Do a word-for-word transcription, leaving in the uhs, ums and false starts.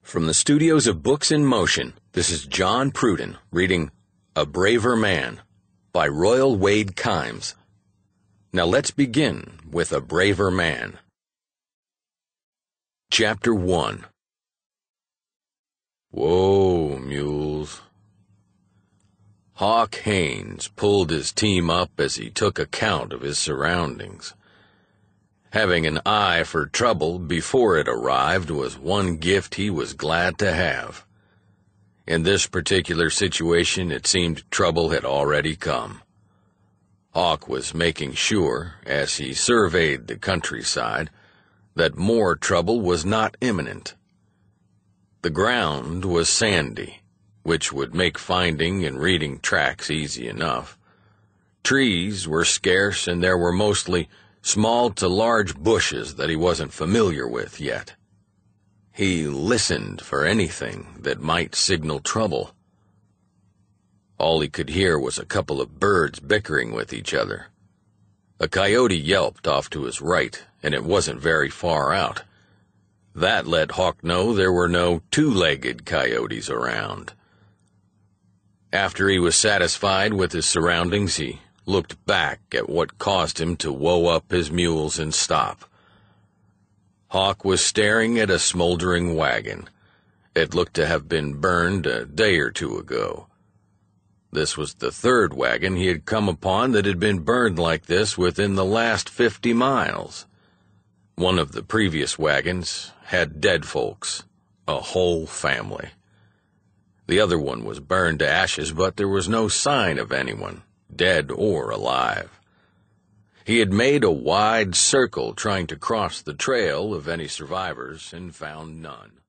From the studios of Books in Motion, this is John Pruden reading A Braver Man by Royal Wade Kimes. Now let's begin with A Braver Man. Chapter one. Whoa, mules. Hawk Haines pulled his team up as he took account of his surroundings. Having an eye for trouble before it arrived was one gift he was glad to have. In this particular situation, it seemed trouble had already come. Hawk was making sure, as he surveyed the countryside, that more trouble was not imminent. The ground was sandy, which would make finding and reading tracks easy enough. Trees were scarce, and there were mostly small to large bushes that he wasn't familiar with yet. He listened for anything that might signal trouble. All he could hear was a couple of birds bickering with each other. A coyote yelped off to his right, and it wasn't very far out. That let Hawk know there were no two-legged coyotes around. After he was satisfied with his surroundings, he looked back at what caused him to woe up his mules and stop. Hawk was staring at a smoldering wagon. It looked to have been burned a day or two ago. This was the third wagon he had come upon that had been burned like this within the last fifty miles. One of the previous wagons had dead folks, a whole family. The other one was burned to ashes, but there was no sign of anyone, dead or alive. He had made a wide circle trying to cross the trail of any survivors and found none.